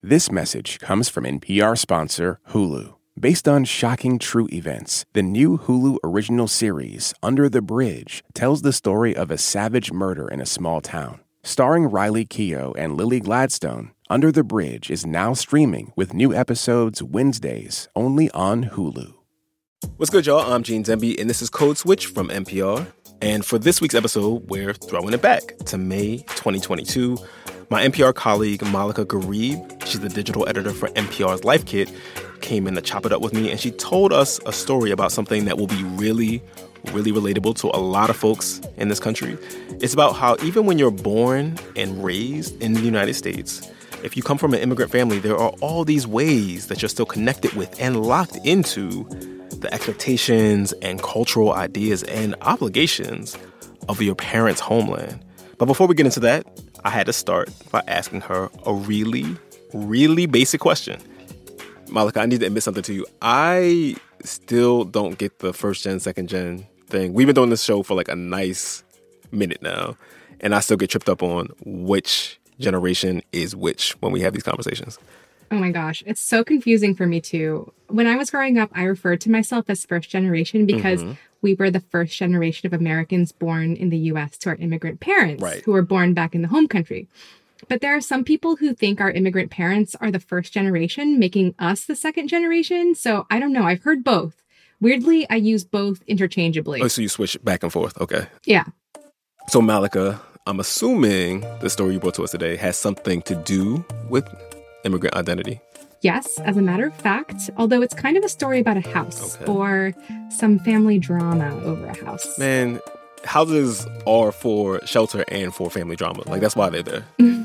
This message comes from NPR sponsor Hulu. Based on shocking true events, the new Hulu original series, Under the Bridge, tells the story of a savage murder in a small town. Starring Riley Keough and Lily Gladstone, Under the Bridge is now streaming with new episodes Wednesdays only on Hulu. What's good, y'all? I'm Gene Demby, and this is Code Switch from NPR. And for this week's episode, we're throwing it back to May 2022. My NPR colleague, Malika Gharib, she's the digital editor for NPR's Life Kit, came in to chop it up with me, and she told us a story about something that will be really relatable to a lot of folks in this country. It's about how even when you're born and raised in the United States, if you come from an immigrant family, there are all these ways that you're still connected with and locked into the expectations and cultural ideas and obligations of your parents' homeland. But before we get into that, I had to start by asking her a really basic question. Malika, I need to admit something to you. I still don't get the first gen, second gen thing. We've been doing this show for like a nice minute now, and I still get tripped up on which generation is which when we have these conversations. Oh my gosh, it's so confusing for me too. When I was growing up, I referred to myself as first generation because we were the first generation of Americans born in the U.S. to our immigrant parents who were born back in the home country. But there are some people who think our immigrant parents are the first generation, making us the second generation. So I don't know. I've heard both. Weirdly, I use both interchangeably. Oh, so you switch back and forth. Okay. Yeah. So Malika, I'm assuming the story you brought to us today has something to do with immigrant identity. Yes, as a matter of fact, although it's kind of a story about a house or some family drama over a house. Man, houses are for shelter and for family drama. Like, that's why they're there.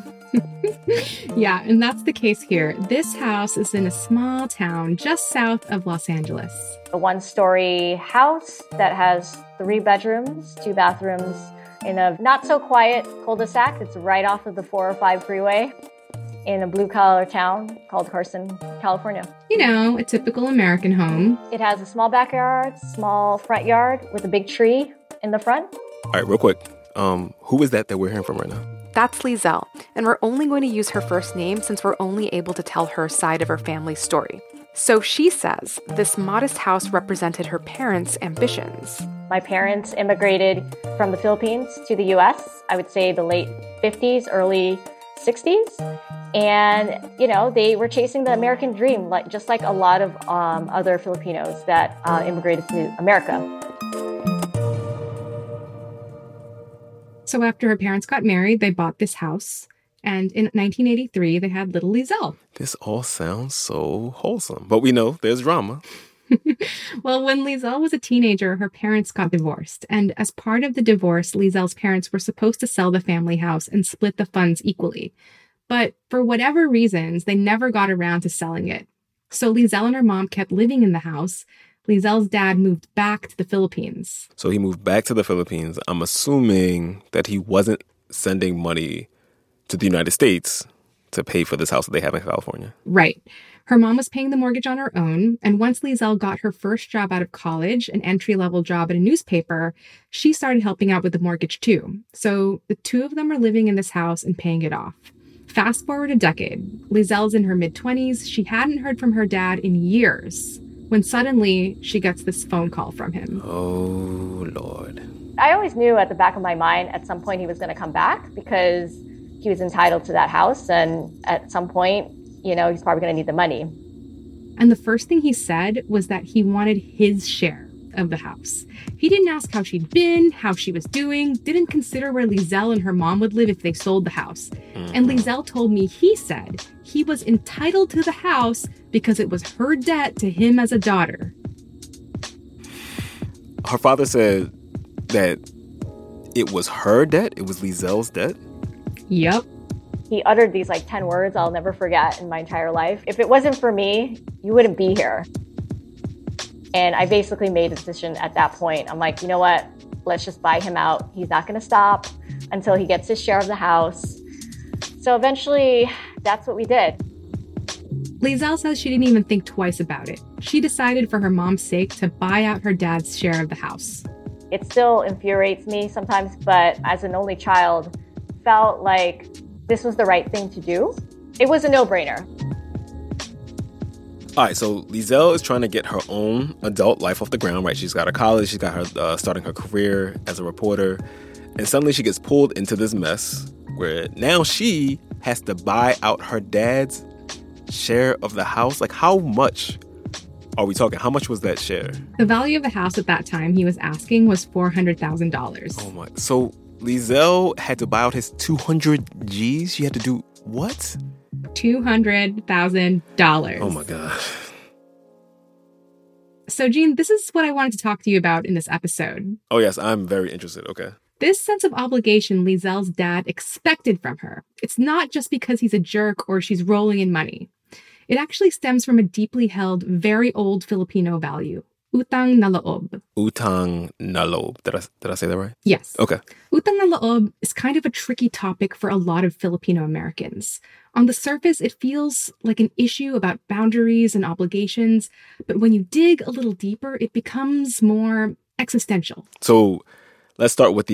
Yeah, and that's the case here. This house is in a small town just south of Los Angeles. A one-story house that has 3 bedrooms, 2 bathrooms in a not-so-quiet cul-de-sac. It's right off of the 405 freeway in a blue-collar town called Carson, California. You know, a typical American home. It has a small backyard, small front yard with a big tree in the front. All right, real quick. Who is that we're hearing from right now? That's Lizelle, and we're only going to use her first name since we're only able to tell her side of her family's story. So she says this modest house represented her parents' ambitions. My parents immigrated from the Philippines to the U.S., I would say the late 50s, early 60s. And, you know, they were chasing the American dream, just like a lot of other Filipinos that immigrated to America. So after her parents got married, they bought this house. And in 1983, they had little Lizelle. This all sounds so wholesome. But we know there's drama. Well, when Lizelle was a teenager, her parents got divorced. And as part of the divorce, Lizelle's parents were supposed to sell the family house and split the funds equally. But for whatever reasons, they never got around to selling it. So Lizelle and her mom kept living in the house. Lizelle's dad moved back to the Philippines. So he moved back to the Philippines. I'm assuming that he wasn't sending money to the United States to pay for this house that they have in California. Right. Her mom was paying the mortgage on her own. And once Lizelle got her first job out of college, an entry-level job at a newspaper, she started helping out with the mortgage too. So the two of them are living in this house and paying it off. Fast forward a decade. Lizelle's in her mid-20s. She hadn't heard from her dad in years when suddenly she gets this phone call from him. Oh, Lord. I always knew at the back of my mind at some point he was going to come back because he was entitled to that house. And at some point, you know, he's probably going to need the money. And the first thing he said was that he wanted his share of the house. He didn't ask how she'd been, how she was doing, didn't consider where Lizelle and her mom would live if they sold the house. And Lizelle told me he said he was entitled to the house because it was her debt to him as a daughter. Her father said that it was her debt? It was Lizelle's debt? Yep. He uttered these 10 words I'll never forget in my entire life. If it wasn't for me, you wouldn't be here. And I basically made a decision at that point. I'm like, you know what? Let's just buy him out. He's not going to stop until he gets his share of the house. So eventually, that's what we did. Lizelle says she didn't even think twice about it. She decided for her mom's sake to buy out her dad's share of the house. It still infuriates me sometimes, but as an only child, felt like this was the right thing to do. It was a no-brainer. All right, so Lizelle is trying to get her own adult life off the ground, right? She's got her college, she's got her starting her career as a reporter, and suddenly she gets pulled into this mess where now she has to buy out her dad's share of the house. Like, how much are we talking? How much was that share? The value of the house at that time he was asking was $400,000. Oh my! So Lizelle had to buy out his 200 G's. She had to do what? $200,000. Oh my God. So, Gene, this is what I wanted to talk to you about in this episode. Oh, yes, I'm very interested. Okay. This sense of obligation Lizelle's dad expected from her. It's not just because he's a jerk or she's rolling in money. It actually stems from a deeply held, very old Filipino value, utang na loob. Utang na loob. Did I say that right? Yes. Okay. Utang na loob is kind of a tricky topic for a lot of Filipino Americans. On the surface, it feels like an issue about boundaries and obligations, but when you dig a little deeper, it becomes more existential. So let's start with the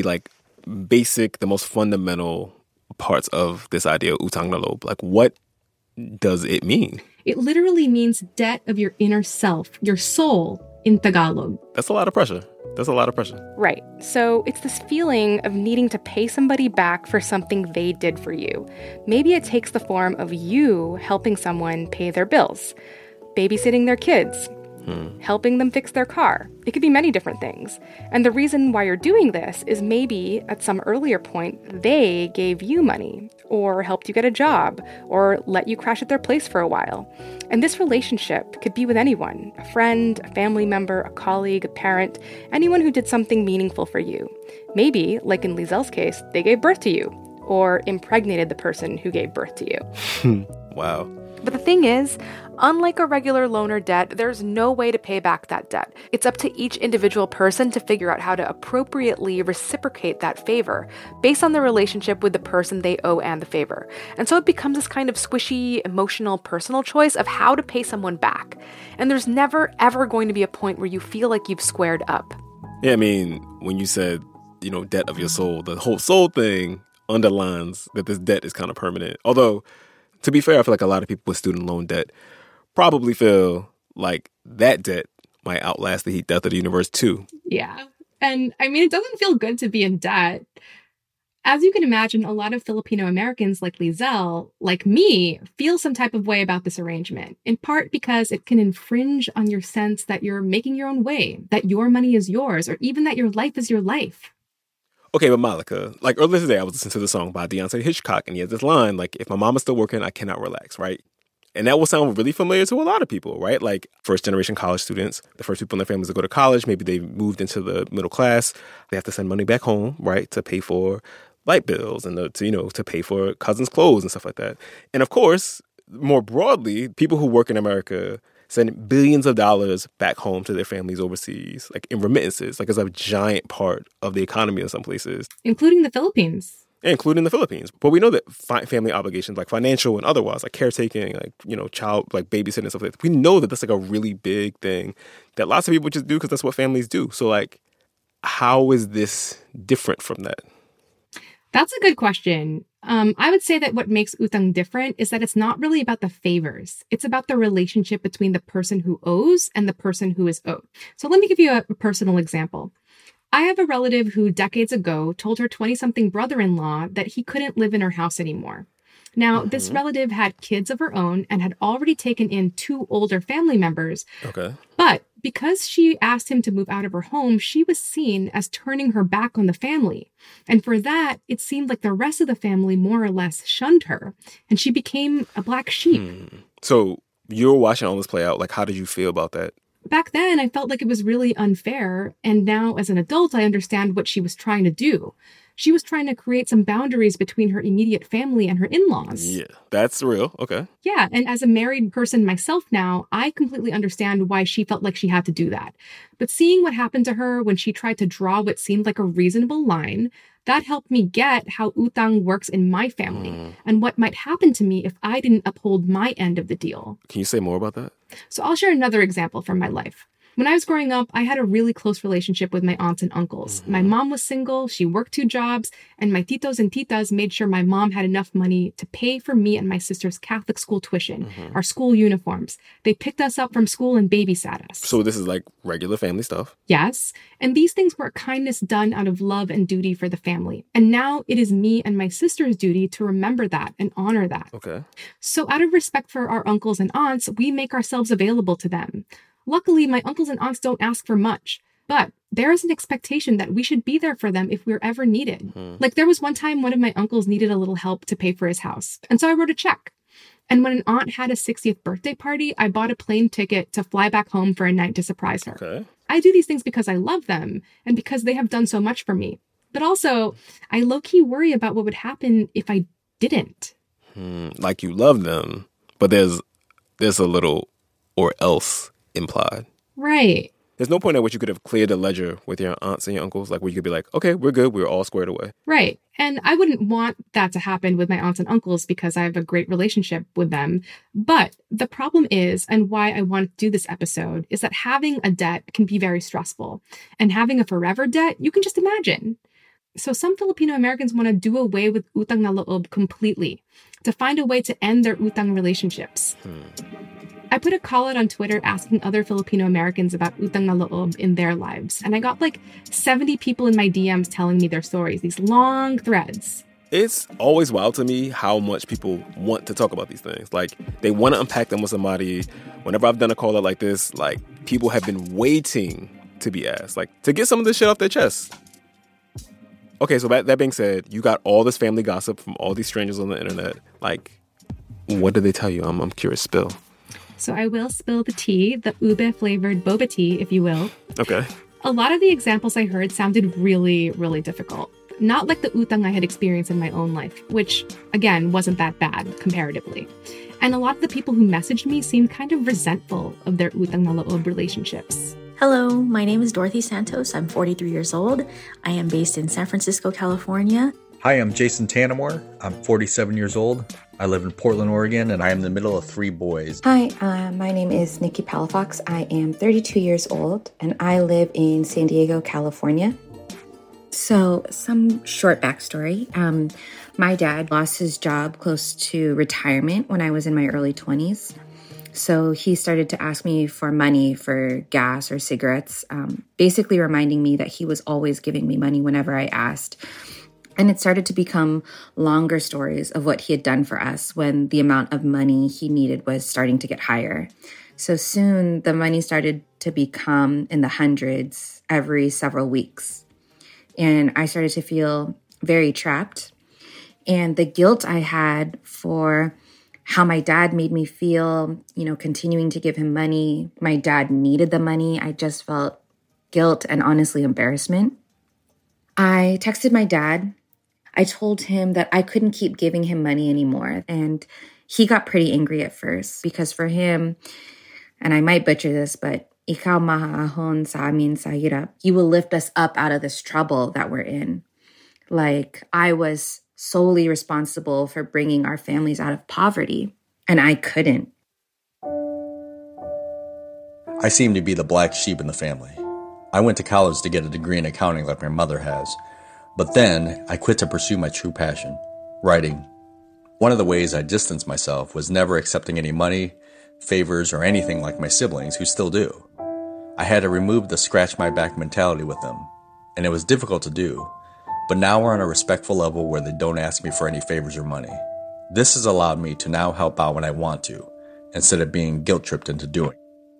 basic, the most fundamental parts of this idea of utang na loob. Like, what does it mean? It literally means debt of your inner self, your soul, in Tagalog. That's a lot of pressure. That's a lot of pressure. Right. So it's this feeling of needing to pay somebody back for something they did for you. Maybe it takes the form of you helping someone pay their bills, babysitting their kids, helping them fix their car. It could be many different things. And the reason why you're doing this is maybe at some earlier point, they gave you money or helped you get a job or let you crash at their place for a while. And this relationship could be with anyone, a friend, a family member, a colleague, a parent, anyone who did something meaningful for you. Maybe, like in Lizelle's case, they gave birth to you or impregnated the person who gave birth to you. Wow. But the thing is, unlike a regular loan or debt, there's no way to pay back that debt. It's up to each individual person to figure out how to appropriately reciprocate that favor based on the relationship with the person they owe and the favor. And so it becomes this kind of squishy, emotional, personal choice of how to pay someone back. And there's never, ever going to be a point where you feel like you've squared up. Yeah, I mean, when you said, debt of your soul, the whole soul thing underlines that this debt is kind of permanent. Although, to be fair, I feel like a lot of people with student loan debt probably feel like that debt might outlast the heat death of the universe too. Yeah. And I mean, it doesn't feel good to be in debt. As you can imagine, a lot of Filipino Americans like Lizelle, like me, feel some type of way about this arrangement, in part because it can infringe on your sense that you're making your own way, that your money is yours, or even that your life is your life. Okay, but Malika, earlier today, I was listening to the song by Deontay Hitchcock, and he has this line, if my mama's still working, I cannot relax, right? And that will sound really familiar to a lot of people, right? Like first-generation college students, the first people in their families to go to college, maybe they moved into the middle class, they have to send money back home, right, to pay for light bills and to pay for cousins' clothes and stuff like that. And of course, more broadly, people who work in America send billions of dollars back home to their families overseas, in remittances, it's a giant part of the economy in some places. Including the Philippines. Including the Philippines. But we know that family obligations, financial and otherwise, caretaking, child, babysitting and stuff like that, we know that that's a really big thing that lots of people just do because that's what families do. So, how is this different from that? That's a good question. I would say that what makes utang different is that it's not really about the favors. It's about the relationship between the person who owes and the person who is owed. So let me give you a personal example. I have a relative who decades ago told her 20-something brother-in-law that he couldn't live in her house anymore. Now, this relative had kids of her own and had already taken in 2 older family members. Okay. But because she asked him to move out of her home, she was seen as turning her back on the family. And for that, it seemed like the rest of the family more or less shunned her. And she became a black sheep. So you were watching all this play out. How did you feel about that? Back then, I felt like it was really unfair. And now, as an adult, I understand what she was trying to do. She was trying to create some boundaries between her immediate family and her in-laws. Yeah, that's real. Okay. Yeah, and as a married person myself now, I completely understand why she felt like she had to do that. But seeing what happened to her when she tried to draw what seemed like a reasonable line, that helped me get how utang works in my family and what might happen to me if I didn't uphold my end of the deal. Can you say more about that? So I'll share another example from my life. When I was growing up, I had a really close relationship with my aunts and uncles. My mom was single, she worked 2 jobs, and my titos and titas made sure my mom had enough money to pay for me and my sister's Catholic school tuition, our school uniforms. They picked us up from school and babysat us. So this is like regular family stuff? Yes. And these things were kindness done out of love and duty for the family. And now it is me and my sister's duty to remember that and honor that. Okay. So out of respect for our uncles and aunts, we make ourselves available to them. Luckily, my uncles and aunts don't ask for much, but there is an expectation that we should be there for them if we're ever needed. Like there was one time one of my uncles needed a little help to pay for his house, and so I wrote a check. And when an aunt had a 60th birthday party, I bought a plane ticket to fly back home for a night to surprise her. Okay. I do these things because I love them and because they have done so much for me. But also, I low-key worry about what would happen if I didn't. Like you love them, but there's a little or else implied. Right. There's no point at which you could have cleared a ledger with your aunts and your uncles, like where you could be like, okay, we're good, we're all squared away. Right. And I wouldn't want that to happen with my aunts and uncles because I have a great relationship with them. But the problem is, and why I want to do this episode, is that having a debt can be very stressful. And having a forever debt, you can just imagine. So some Filipino Americans want to do away with utang na loob completely, to find a way to end their utang relationships. I put a call out on Twitter asking other Filipino Americans about utang na loob in their lives. And I got like 70 people in my DMs telling me their stories, these long threads. It's always wild to me how much people want to talk about these things. Like, they want to unpack them with somebody. Whenever I've done a call out like this, like, people have been waiting to be asked, like, to get some of this shit off their chest. Okay, so that being said, you got all this family gossip from all these strangers on the internet. Like, what did they tell you? I'm curious. Spill. So I will spill the tea, the ube-flavored boba tea, if you will. Okay. A lot of the examples I heard sounded really, really difficult. Not like the utang I had experienced in my own life, which, again, wasn't that bad, comparatively. And a lot of the people who messaged me seemed kind of resentful of their utang na loob relationships. Hello, my name is Dorothy Santos. I'm 43 years old. I am based in San Francisco, California. Hi, I'm Jason Tanamore. I'm 47 years old. I live in Portland, Oregon, and I am the middle of 3 boys. Hi, my name is Nikki Palafox. I am 32 years old, and I live in San Diego, California. So, some short backstory. My dad lost his job close to retirement when I was in my early 20s. So he started to ask me for money for gas or cigarettes, basically reminding me that he was always giving me money whenever I asked. And it started to become longer stories of what he had done for us when the amount of money he needed was starting to get higher. So soon the money started to become in the hundreds every several weeks. And I started to feel very trapped. And the guilt I had for how my dad made me feel, continuing to give him money. My dad needed the money. I just felt guilt and honestly embarrassment. I texted my dad. I told him that I couldn't keep giving him money anymore. And he got pretty angry at first because for him, and I might butcher this, but ikaw mahaahon sa amin sa hirap. You will lift us up out of this trouble that we're in. Like I was solely responsible for bringing our families out of poverty, and I couldn't. I seem to be the black sheep in the family. I went to college to get a degree in accounting like my mother has. But then, I quit to pursue my true passion, writing. One of the ways I distanced myself was never accepting any money, favors, or anything like my siblings who still do. I had to remove the scratch-my-back mentality with them, and it was difficult to do, but now we're on a respectful level where they don't ask me for any favors or money. This has allowed me to now help out when I want to, instead of being guilt-tripped into doing.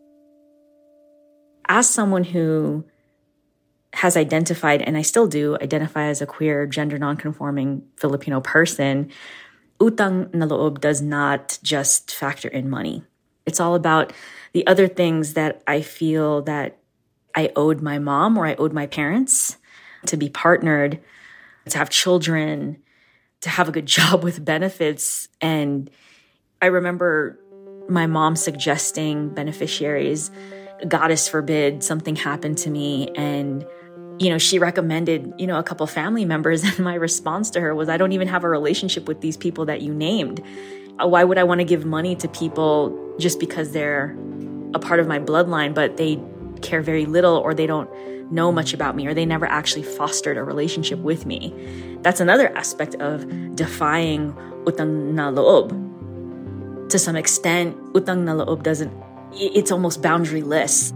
As someone who has identified, and I still do, identify as a queer, gender nonconforming Filipino person, utang na loob does not just factor in money. It's all about the other things that I feel that I owed my mom or I owed my parents, to be partnered, to have children, to have a good job with benefits. And I remember my mom suggesting beneficiaries, goddess forbid something happened to me, and she recommended, a couple family members, and my response to her was, I don't even have a relationship with these people that you named. Why would I want to give money to people just because they're a part of my bloodline, but they care very little, or they don't know much about me, or they never actually fostered a relationship with me. That's another aspect of defying utang na loob. To some extent, utang na loob it's almost boundaryless.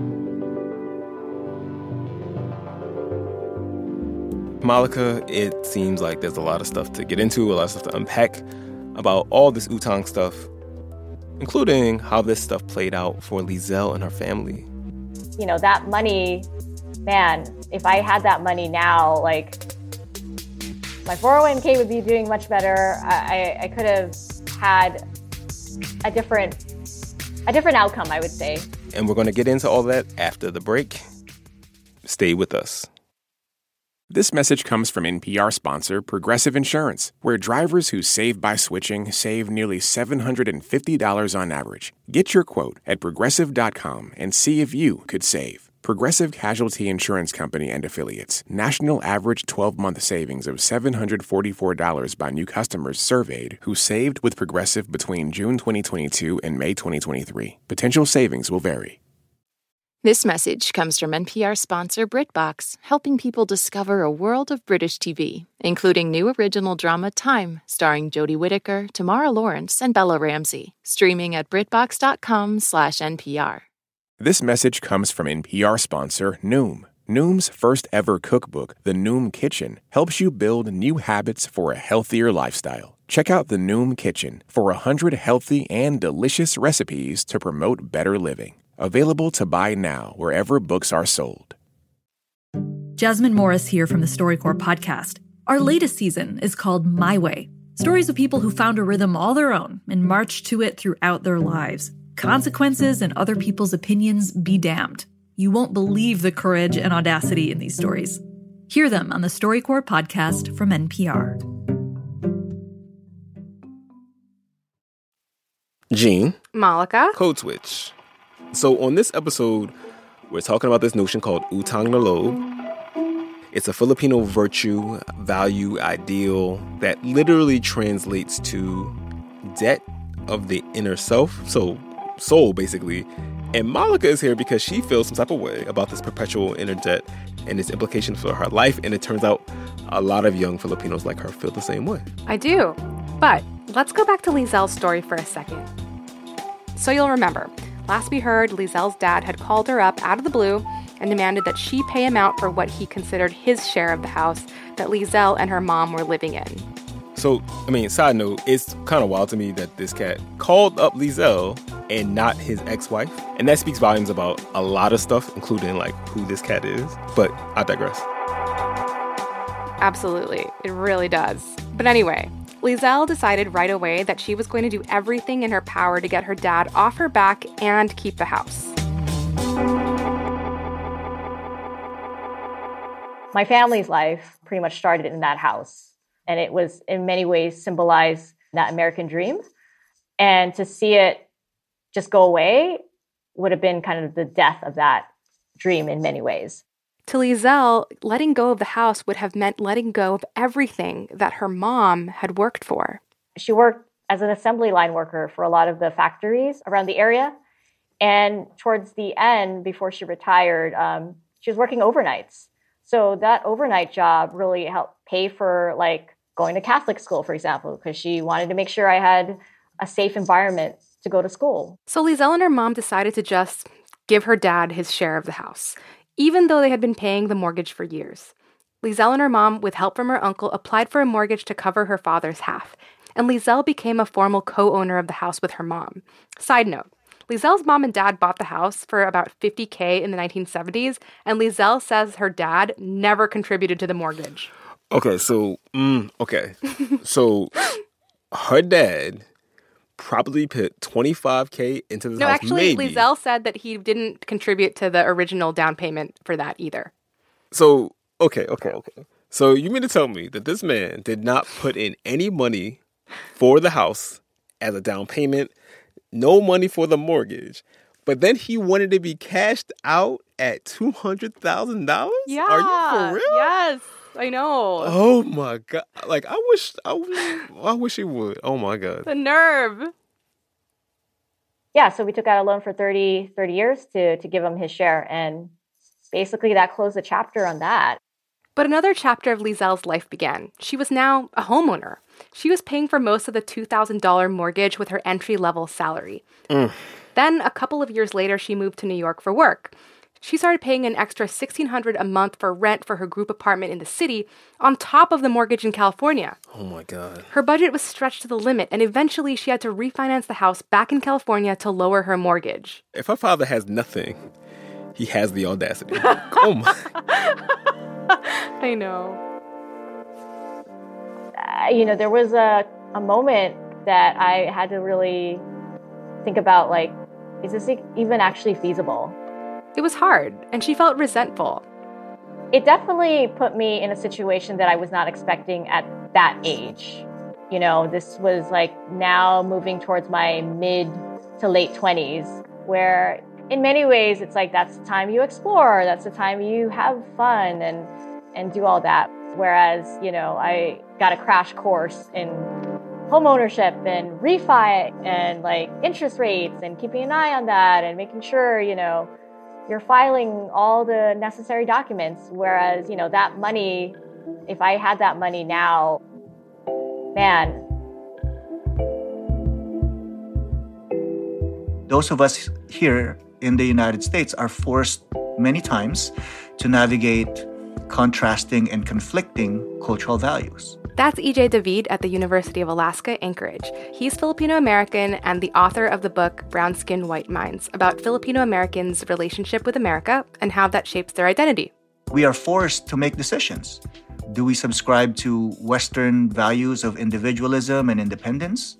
Malika, it seems like there's a lot of stuff to get into, a lot of stuff to unpack about all this utang stuff, including how this stuff played out for Lizelle and her family. You know, that money, man, if I had that money now, like, my 401k would be doing much better. I could have had a different outcome, I would say. And we're going to get into all that after the break. Stay with us. This message comes from NPR sponsor Progressive Insurance, where drivers who save by switching save nearly $750 on average. Get your quote at Progressive.com and see if you could save. Progressive Casualty Insurance Company and Affiliates. National average 12-month savings of $744 by new customers surveyed who saved with Progressive between June 2022 and May 2023. Potential savings will vary. This message comes from NPR sponsor BritBox, helping people discover a world of British TV, including new original drama Time, starring Jodie Whittaker, Tamara Lawrence, and Bella Ramsey, streaming at BritBox.com/NPR. This message comes from NPR sponsor Noom. Noom's first ever cookbook, The Noom Kitchen, helps you build new habits for a healthier lifestyle. Check out The Noom Kitchen for 100 healthy and delicious recipes to promote better living. Available to buy now wherever books are sold. Jasmine Morris here from the StoryCorps podcast. Our latest season is called My Way. Stories of people who found a rhythm all their own and marched to it throughout their lives. Consequences and other people's opinions be damned. You won't believe the courage and audacity in these stories. Hear them on the StoryCorps podcast from NPR. Jean. Malika. Code Switch. So on this episode, we're talking about this notion called utang na loob. It's a Filipino virtue, value, ideal that literally translates to debt of the inner self, so soul basically. And Malika is here because she feels some type of way about this perpetual inner debt and its implications for her life. And it turns out a lot of young Filipinos like her feel the same way. I do. But let's go back to Lizelle's story for a second. So you'll remember, last we heard, Lizelle's dad had called her up out of the blue and demanded that she pay him out for what he considered his share of the house that Lizelle and her mom were living in. So, side note, it's kind of wild to me that this cat called up Lizelle and not his ex-wife. And that speaks volumes about a lot of stuff, including, like, who this cat is. But I digress. Absolutely. It really does. But anyway, Lizelle decided right away that she was going to do everything in her power to get her dad off her back and keep the house. My family's life pretty much started in that house. And it was in many ways symbolized that American dream. And to see it just go away would have been kind of the death of that dream in many ways. To Lizelle, letting go of the house would have meant letting go of everything that her mom had worked for. She worked as an assembly line worker for a lot of the factories around the area. And towards the end, before she retired, she was working overnights. So that overnight job really helped pay for, like, going to Catholic school, for example, because she wanted to make sure I had a safe environment to go to school. So Lizelle and her mom decided to just give her dad his share of the house, even though they had been paying the mortgage for years. Lizelle and her mom, with help from her uncle, applied for a mortgage to cover her father's half, and Lizelle became a formal co-owner of the house with her mom. Side note, Lizelle's mom and dad bought the house for about $50,000 in the 1970s, and Lizelle says her dad never contributed to the mortgage. Okay, so, So her dad probably put $25,000 into the house. No, actually, maybe. Lizelle said that he didn't contribute to the original down payment for that either. So, okay. So you mean to tell me that this man did not put in any money for the house as a down payment, no money for the mortgage, but then he wanted to be cashed out at $200,000? Yeah. Are you for real? Yes, I know. Oh my God. Like, I wish he would. Oh my God. The nerve. yeah, so we took out a loan for 30 years to give him his share. And basically that closed the chapter on that. But another chapter of Lizelle's life began. She was now a homeowner. She was paying for most of the $2,000 mortgage with her entry-level salary. Then, a couple of years later, she moved to New York for work. She started paying an extra $1,600 a month for rent for her group apartment in the city, on top of the mortgage in California. Oh my God. Her budget was stretched to the limit, and eventually she had to refinance the house back in California to lower her mortgage. If her father has nothing, he has the audacity. Oh my. I know. There was a moment that I had to really think about, like, is this even actually feasible? It was hard, and she felt resentful. It definitely put me in a situation that I was not expecting at that age. This was like now moving towards my mid to late 20s, where in many ways it's like that's the time you explore, that's the time you have fun and do all that. Whereas, I got a crash course in home ownership and refi and like interest rates and keeping an eye on that and making sure, you're filing all the necessary documents. Whereas, that money, if I had that money now, man. Those of us here in the United States are forced many times to navigate contrasting and conflicting cultural values. That's EJ David at the University of Alaska, Anchorage. He's Filipino-American and the author of the book Brown Skin, White Minds, about Filipino-Americans' relationship with America and how that shapes their identity. We are forced to make decisions. Do we subscribe to Western values of individualism and independence?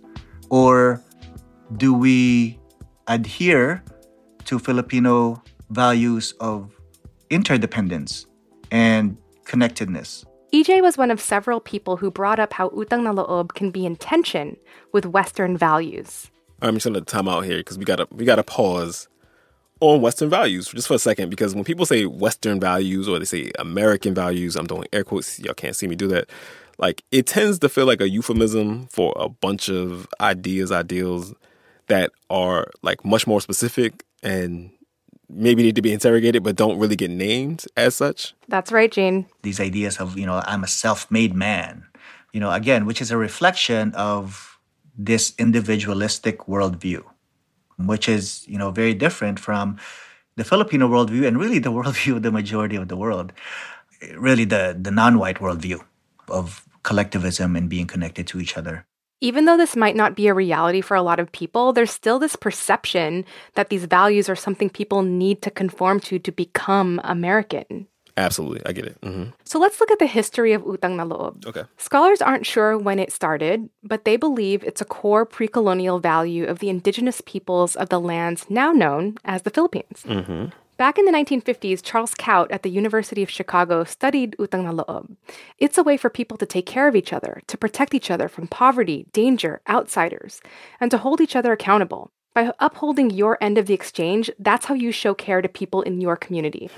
Or do we adhere to Filipino values of interdependence and connectedness? EJ was one of several people who brought up how utang na loob can be in tension with Western values. I'm just going to time out here because we gotta pause on Western values just for a second, because when people say Western values or they say American values, I'm doing air quotes, y'all can't see me do that, like it tends to feel like a euphemism for a bunch of ideals that are like much more specific and maybe need to be interrogated, but don't really get named as such. That's right, Gene. These ideas of, I'm a self-made man, again, which is a reflection of this individualistic worldview, which is, very different from the Filipino worldview and really the worldview of the majority of the world, really the non-white worldview of collectivism and being connected to each other. Even though this might not be a reality for a lot of people, there's still this perception that these values are something people need to conform to become American. Absolutely. I get it. Mm-hmm. So let's look at the history of utang na loob. Okay. Scholars aren't sure when it started, but they believe it's a core pre-colonial value of the indigenous peoples of the lands now known as the Philippines. Mm-hmm. Back in the 1950s, Charles Kaut at the University of Chicago studied utang na loob. It's a way for people to take care of each other, to protect each other from poverty, danger, outsiders, and to hold each other accountable. By upholding your end of the exchange, that's how you show care to people in your community.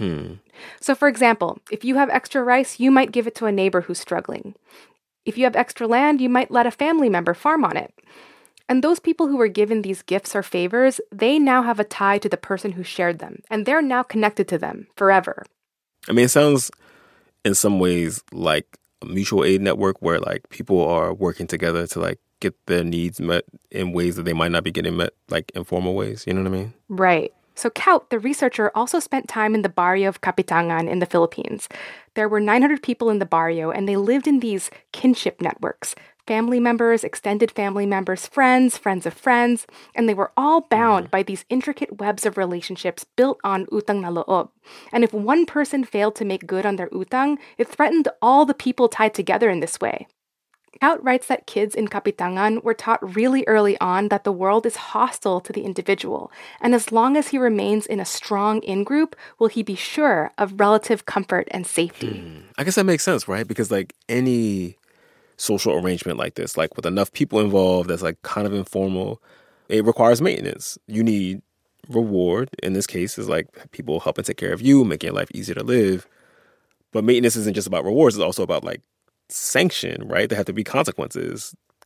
So for example, if you have extra rice, you might give it to a neighbor who's struggling. If you have extra land, you might let a family member farm on it. And those people who were given these gifts or favors, they now have a tie to the person who shared them, and they're now connected to them forever. I mean, it sounds in some ways like a mutual aid network where like people are working together to like get their needs met in ways that they might not be getting met, like informal ways. You know what I mean? Right. So Kaut, the researcher, also spent time in the barrio of Kapitangan in the Philippines. There were 900 people in the barrio, and they lived in these kinship networks. Family members, extended family members, friends of friends, and they were all bound by these intricate webs of relationships built on utang na loob. And if one person failed to make good on their utang, it threatened all the people tied together in this way. Kaut writes that kids in Kapitangan were taught really early on that the world is hostile to the individual, and as long as he remains in a strong in-group, will he be sure of relative comfort and safety. I guess that makes sense, right? Because like any social arrangement like this, like with enough people involved that's like kind of informal, it requires maintenance. You need reward. In this case, is like people helping take care of you, making your life easier to live. But maintenance isn't just about rewards. It's also about like sanction, right? There have to be consequences.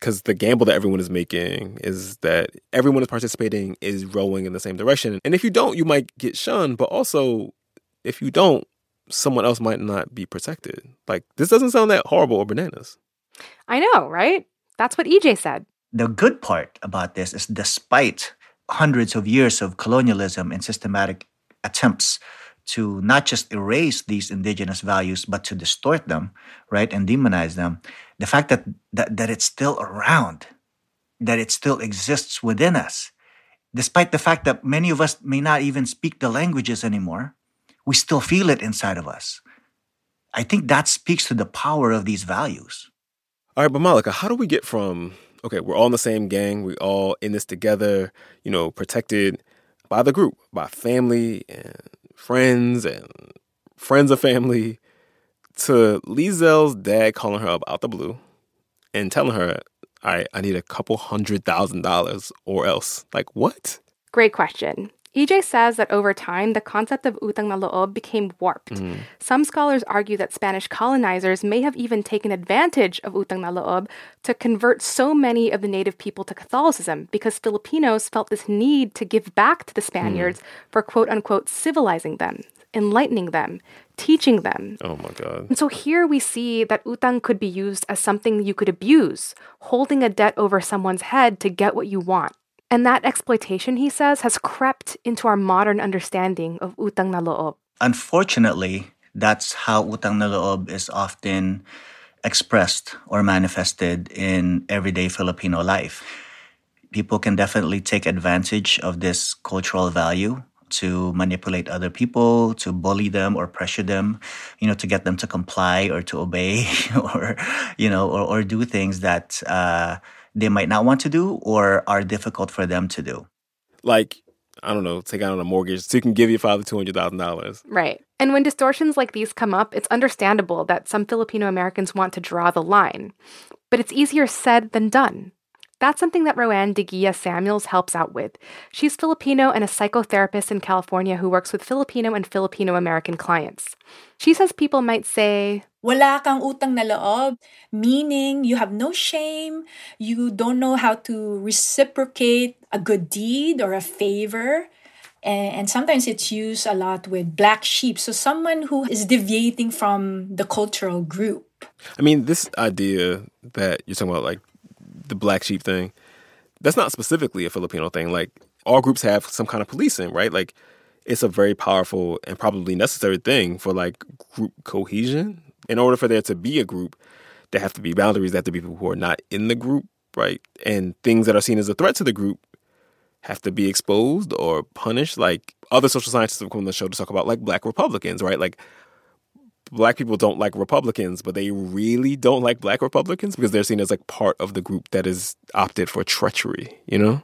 because the gamble that everyone is making is that everyone is participating is rowing in the same direction. And if you don't, you might get shunned. But also, if you don't, someone else might not be protected. Like, this doesn't sound that horrible or bananas. I know, right? That's what EJ said. The good part about this is despite hundreds of years of colonialism and systematic attempts to not just erase these indigenous values, but to distort them, right, and demonize them, the fact that it's still around, that it still exists within us, despite the fact that many of us may not even speak the languages anymore, we still feel it inside of us. I think that speaks to the power of these values. All right, but Malika, how do we get from, okay, we're all in the same gang, we all in this together, protected by the group, by family and friends of family, to Lizelle's dad calling her up out the blue and telling her, I need a couple $100,000 or else. Like, what? Great question. EJ says that over time, the concept of utang na loob became warped. Some scholars argue that Spanish colonizers may have even taken advantage of utang na loob to convert so many of the native people to Catholicism because Filipinos felt this need to give back to the Spaniards for quote-unquote civilizing them, enlightening them, teaching them. Oh my God. And so here we see that utang could be used as something you could abuse, holding a debt over someone's head to get what you want. And that exploitation, he says, has crept into our modern understanding of utang na loob. Unfortunately, that's how utang na loob is often expressed or manifested in everyday Filipino life. People can definitely take advantage of this cultural value to manipulate other people, to bully them or pressure them, to get them to comply or to obey or do things that they might not want to do or are difficult for them to do. Like, I don't know, take out a mortgage so you can give your father $200,000. Right. And when distortions like these come up, it's understandable that some Filipino Americans want to draw the line. But it's easier said than done. That's something that Roanne De Guia Samuels helps out with. She's Filipino and a psychotherapist in California who works with Filipino and Filipino-American clients. She says people might say, wala kang utang na loob, meaning you have no shame, you don't know how to reciprocate a good deed or a favor. And sometimes it's used a lot with black sheep. So someone who is deviating from the cultural group. I mean, this idea that you're talking about, like, the black sheep thing, that's not specifically a Filipino thing. Like, all groups have some kind of policing, right? Like, it's a very powerful and probably necessary thing for, like, group cohesion. In order for there to be a group, there have to be boundaries. There have to be people who are not in the group, right? And things that are seen as a threat to the group have to be exposed or punished. Like, other social scientists have come on the show to talk about, like, black Republicans, right? Like, black people don't like Republicans, but they really don't like black Republicans because they're seen as, like, part of the group that is opted for treachery,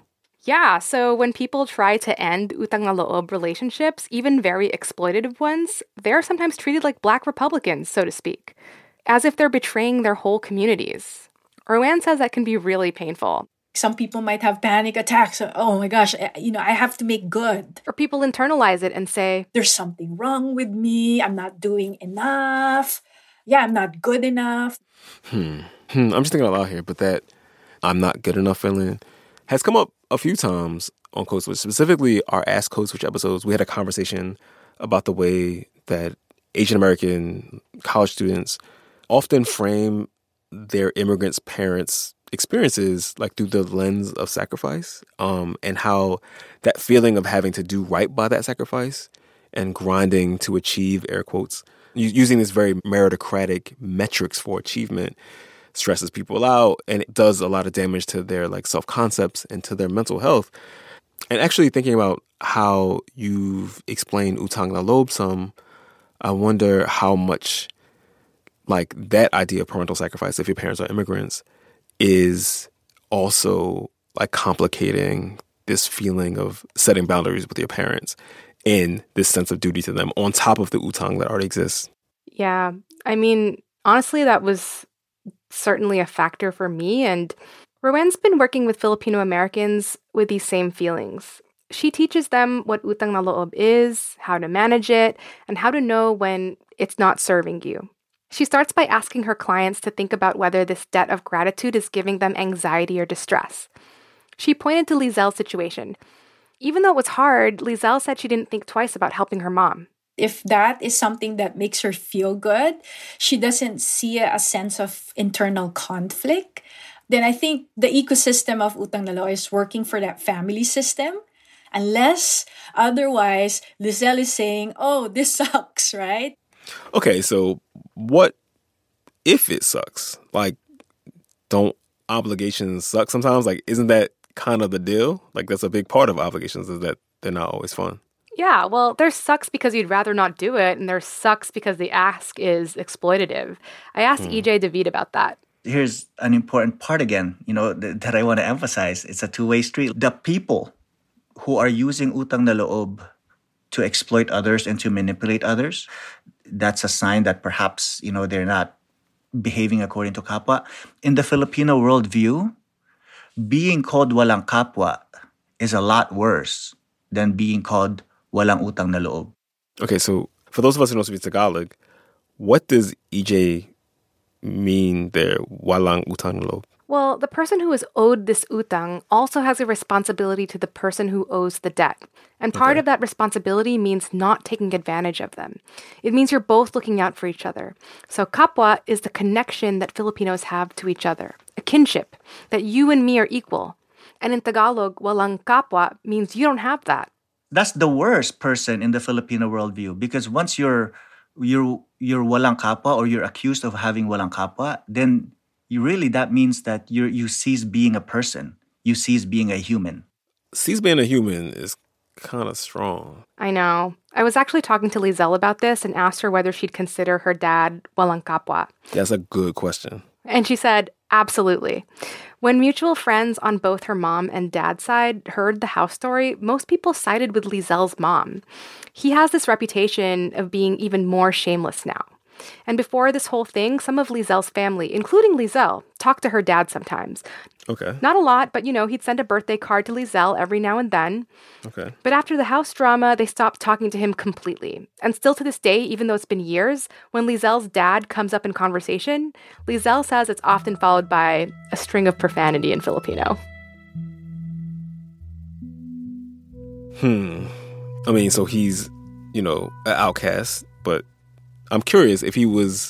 Yeah, so when people try to end utang na loob relationships, even very exploitative ones, they're sometimes treated like black Republicans, so to speak, as if they're betraying their whole communities. Roanne says that can be really painful. Some people might have panic attacks. Oh my gosh, I have to make good. Or people internalize it and say, there's something wrong with me. I'm not doing enough. Yeah, I'm not good enough. I'm just thinking out loud here, but that I'm not good enough feeling has come up a few times on Code Switch. Specifically, our Ask Code Switch episodes, we had a conversation about the way that Asian American college students often frame their immigrants' parents' experiences like through the lens of sacrifice, and how that feeling of having to do right by that sacrifice and grinding to achieve, air quotes, using this very meritocratic metrics for achievement stresses people out, and it does a lot of damage to their, like, self-concepts and to their mental health. And actually thinking about how you've explained utang na loob some, I wonder how much, like, that idea of parental sacrifice, if your parents are immigrants, is also, like, complicating this feeling of setting boundaries with your parents and this sense of duty to them on top of the utang that already exists. Yeah, I mean, honestly, that was certainly a factor for me. And Roanne's been working with Filipino Americans with these same feelings. She teaches them what utang na loob is, how to manage it, and how to know when it's not serving you. She starts by asking her clients to think about whether this debt of gratitude is giving them anxiety or distress. She pointed to Lizelle's situation. Even though it was hard, Lizelle said she didn't think twice about helping her mom. If that is something that makes her feel good, she doesn't see a sense of internal conflict, then I think the ecosystem of Utang na Loob is working for that family system. Unless otherwise, Lizelle is saying, oh, this sucks, right? Okay, so what if it sucks? Like, don't obligations suck sometimes? Like, isn't that kind of the deal? Like, that's a big part of obligations, is that they're not always fun. Yeah, well, there's sucks because you'd rather not do it, and there's sucks because the ask is exploitative. I asked EJ David about that. Here's an important part again, that I want to emphasize. It's a two-way street. The people who are using Utang na Loob to exploit others and to manipulate others, that's a sign that perhaps, they're not behaving according to kapwa. In the Filipino worldview, being called walang kapwa is a lot worse than being called walang utang na loob. Okay, so for those of us who don't speak Tagalog, what does EJ mean there, walang utang na loob? Well, the person who is owed this utang also has a responsibility to the person who owes the debt. And part of that responsibility means not taking advantage of them. It means you're both looking out for each other. So kapwa is the connection that Filipinos have to each other, a kinship, that you and me are equal. And in Tagalog, walang kapwa means you don't have that. That's the worst person in the Filipino worldview, because once you're walang kapwa, or you're accused of having walang kapwa, then that means that you cease being a person. You cease being a human. Cease being a human is kind of strong. I know. I was actually talking to Lizelle about this and asked her whether she'd consider her dad walang kapwa. That's a good question. And she said, absolutely. When mutual friends on both her mom and dad's side heard the house story, most people sided with Lizelle's mom. He has this reputation of being even more shameless now. And before this whole thing, some of Lizelle's family, including Lizelle, talked to her dad sometimes. Okay. Not a lot, but, he'd send a birthday card to Lizelle every now and then. Okay. But after the house drama, they stopped talking to him completely. And still to this day, even though it's been years, when Lizelle's dad comes up in conversation, Lizelle says it's often followed by a string of profanity in Filipino. I mean, so he's, an outcast, but I'm curious if he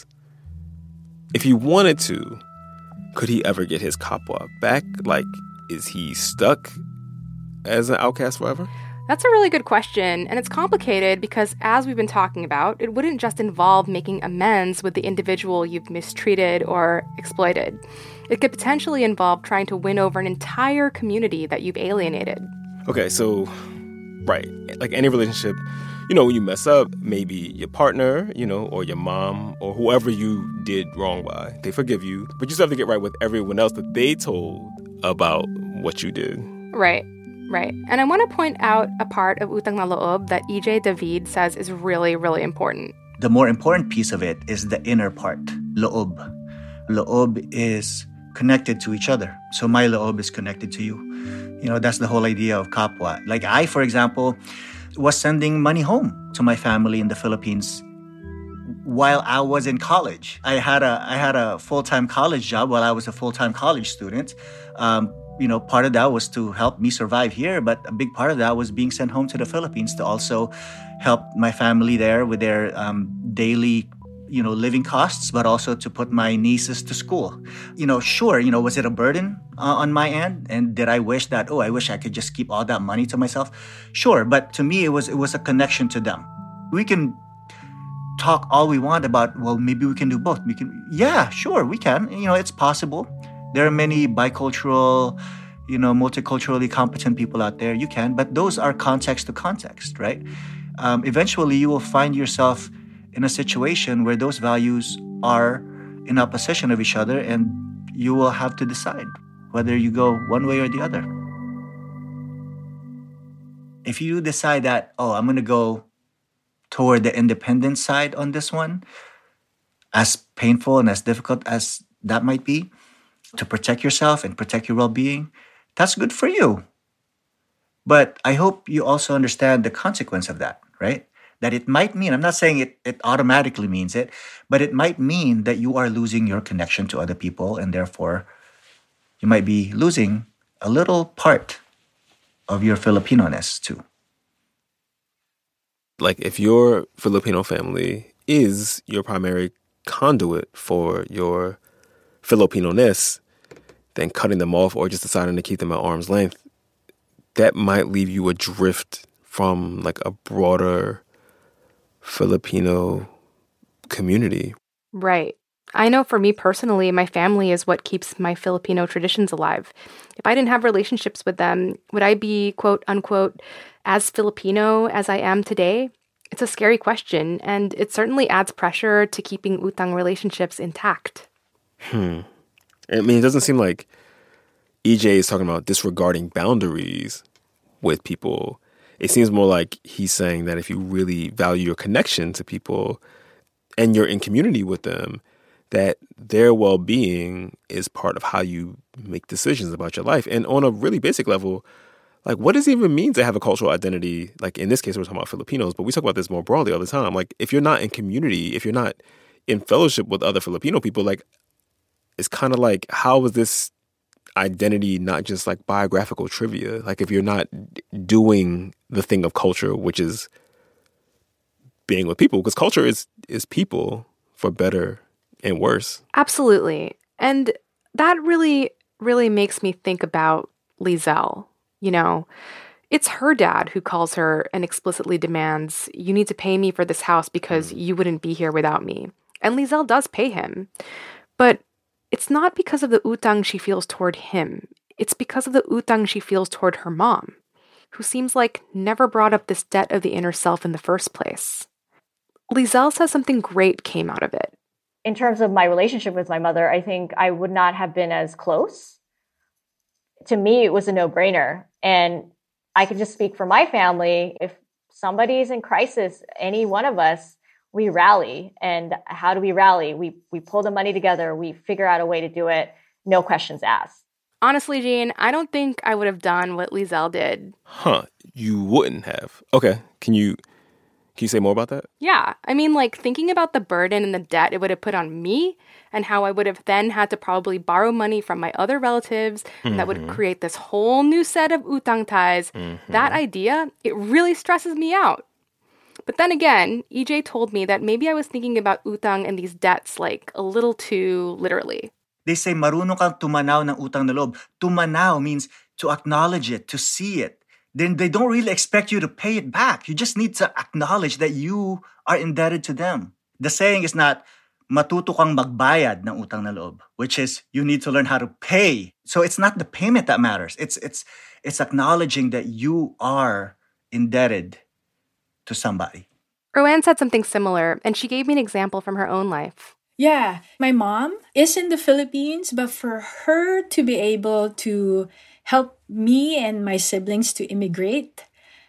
wanted to, could he ever get his kapwa back? Like, is he stuck as an outcast forever? That's a really good question, and it's complicated because, as we've been talking about, it wouldn't just involve making amends with the individual you've mistreated or exploited. It could potentially involve trying to win over an entire community that you've alienated. Okay, so, right, like any relationship, when you mess up, maybe your partner, or your mom, or whoever you did wrong by, they forgive you, but you still have to get right with everyone else that they told about what you did. Right. And I want to point out a part of Utang na Loob that EJ David says is really, really important. The more important piece of it is the inner part, loob. Loob is connected to each other. So my loob is connected to you. That's the whole idea of kapwa. Like I, for example, was sending money home to my family in the Philippines while I was in college. I had a full-time college job while I was a full-time college student. Part of that was to help me survive here, but a big part of that was being sent home to the Philippines to also help my family there with their daily, living costs, but also to put my nieces to school. Sure, was it a burden on my end? And did I wish that, I wish I could just keep all that money to myself? Sure, but to me, it was a connection to them. We can talk all we want about, well, maybe we can do both. Yeah, sure, we can. It's possible. There are many bicultural, multiculturally competent people out there. You can, but those are context to context, right? Eventually, you will find yourself in a situation where those values are in opposition of each other, and you will have to decide whether you go one way or the other. If you decide that, I'm going to go toward the independent side on this one, as painful and as difficult as that might be, to protect yourself and protect your well-being, that's good for you. But I hope you also understand the consequence of that, right? that it might mean, I'm not saying it automatically means it, but it might mean that you are losing your connection to other people, and therefore you might be losing a little part of your Filipino-ness too. Like, if your Filipino family is your primary conduit for your Filipino-ness, then cutting them off or just deciding to keep them at arm's length, that might leave you adrift from like a broader Filipino community. Right. I know for me personally, my family is what keeps my Filipino traditions alive. If I didn't have relationships with them, would I be, quote unquote, as Filipino as I am today? It's a scary question, and it certainly adds pressure to keeping utang relationships intact. I mean, it doesn't seem like EJ is talking about disregarding boundaries with people. It seems more like he's saying that if you really value your connection to people and you're in community with them, that their well-being is part of how you make decisions about your life. And on a really basic level, like, what does it even mean to have a cultural identity? Like, in this case, we're talking about Filipinos, but we talk about this more broadly all the time. Like, if you're not in community, if you're not in fellowship with other Filipino people, like, it's kind of like, how is this identity not just like biographical trivia? Like, if you're not doing the thing of culture, which is being with people, because culture is people, for better and worse. Absolutely. And that really, really makes me think about Lizelle. You know, it's her dad who calls her and explicitly demands, you need to pay me for this house because you wouldn't be here without me. And Lizelle does pay him. But it's not because of the utang she feels toward him. It's because of the utang she feels toward her mom, who seems like never brought up this debt of the inner self in the first place. Lizelle says something great came out of it. In terms of my relationship with my mother, I think I would not have been as close. To me, it was a no-brainer. And I could just speak for my family. If somebody's in crisis, any one of us, we rally. And how do we rally? We pull the money together. We figure out a way to do it. No questions asked. Honestly, Jean, I don't think I would have done what Lizelle did. Huh. You wouldn't have. Okay. Can you say more about that? Yeah. I mean, like, thinking about the burden and the debt it would have put on me and how I would have then had to probably borrow money from my other relatives, and that would create this whole new set of utang ties. That idea, it really stresses me out. But then again, EJ told me that maybe I was thinking about utang and these debts like a little too literally. They say marunong kang tumanaw ng utang na loob. Tumanaw means to acknowledge it, to see it. Then they don't really expect you to pay it back. You just need to acknowledge that you are indebted to them. The saying is not, matuto kang magbayad ng utang na loob, which is you need to learn how to pay. So it's not the payment that matters. It's acknowledging that you are indebted to somebody. Roanne said something similar, and she gave me an example from her own life. Yeah, my mom is in the Philippines, but for her to be able to help me and my siblings to immigrate,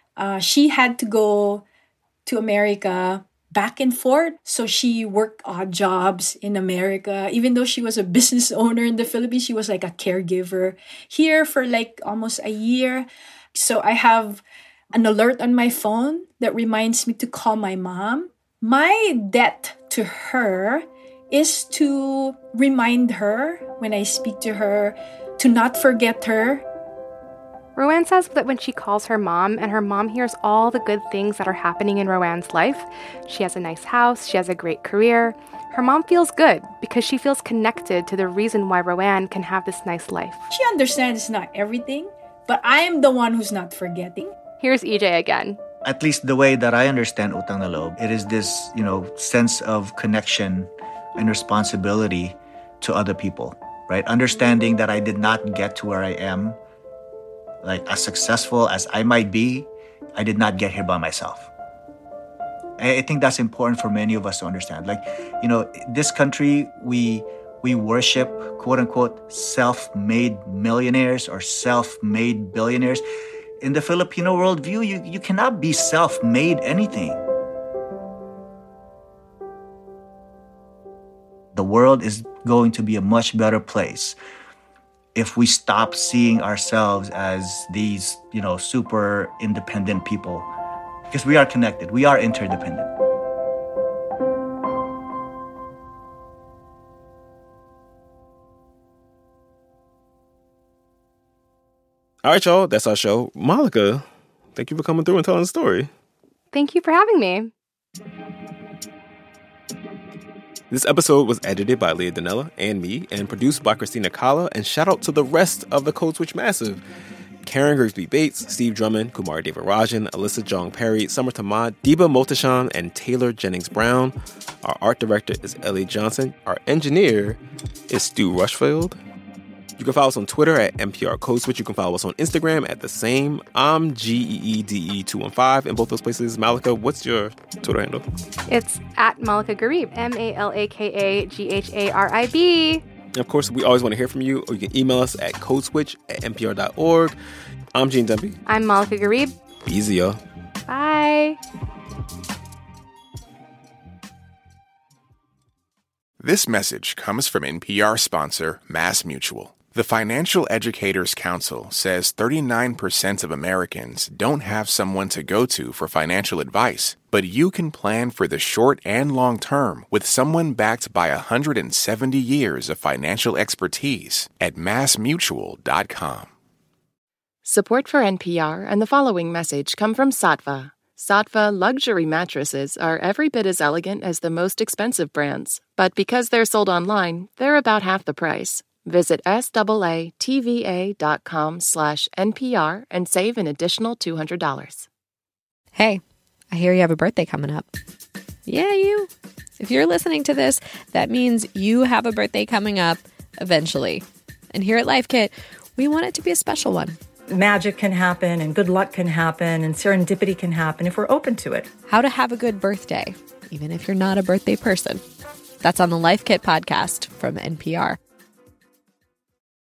she had to go to America back and forth. So she worked odd jobs in America. Even though she was a business owner in the Philippines, she was like a caregiver here for like almost a year. So I have an alert on my phone that reminds me to call my mom. My debt to her is to remind her when I speak to her to not forget her. Roanne says that when she calls her mom and her mom hears all the good things that are happening in Roanne's life, she has a nice house, she has a great career, her mom feels good because she feels connected to the reason why Roanne can have this nice life. She understands it's not everything, but I am the one who's not forgetting. Here's EJ again. At least the way that I understand utang na loob, it is this, sense of connection and responsibility to other people, right? Understanding that I did not get to where I am, like as successful as I might be, I did not get here by myself. I think that's important for many of us to understand. Like, this country, we worship, quote unquote, self-made millionaires or self-made billionaires. In the Filipino worldview, you cannot be self-made anything. The world is going to be a much better place if we stop seeing ourselves as these, super independent people because we are connected. We are interdependent. All right, y'all, that's our show. Malika, thank you for coming through and telling the story. Thank you for having me. This episode was edited by Leah Donnella and me and produced by Christina Kala. And shout out to the rest of the Code Switch Massive. Karen Grigsby Bates, Steve Drummond, Kumari Devarajan, Alyssa Jong Perry, Summer Tamad, Deba Motashan, and Taylor Jennings Brown. Our art director is Ellie Johnson. Our engineer is Stu Rushfield. You can follow us on Twitter at NPR Code Switch. You can follow us on Instagram at the same. I'm GEEDE215 in both those places. Malika, what's your Twitter handle? It's at Malika Gharib, MALAKAGHARIB. And of course, we always want to hear from you, or you can email us at codeswitch@npr.org. I'm Gene Demby. I'm Malika Gharib. Be easy, y'all. Bye. This message comes from NPR sponsor MassMutual. The Financial Educators Council says 39% of Americans don't have someone to go to for financial advice, but you can plan for the short and long term with someone backed by 170 years of financial expertise at MassMutual.com. Support for NPR and the following message come from Saatva. Saatva luxury mattresses are every bit as elegant as the most expensive brands, but because they're sold online, they're about half the price. Visit SAATVA.com/NPR and save an additional $200. Hey, I hear you have a birthday coming up. Yeah, you. If you're listening to this, that means you have a birthday coming up eventually. And here at Life Kit, we want it to be a special one. Magic can happen and good luck can happen and serendipity can happen if we're open to it. How to have a good birthday, even if you're not a birthday person. That's on the Life Kit podcast from NPR.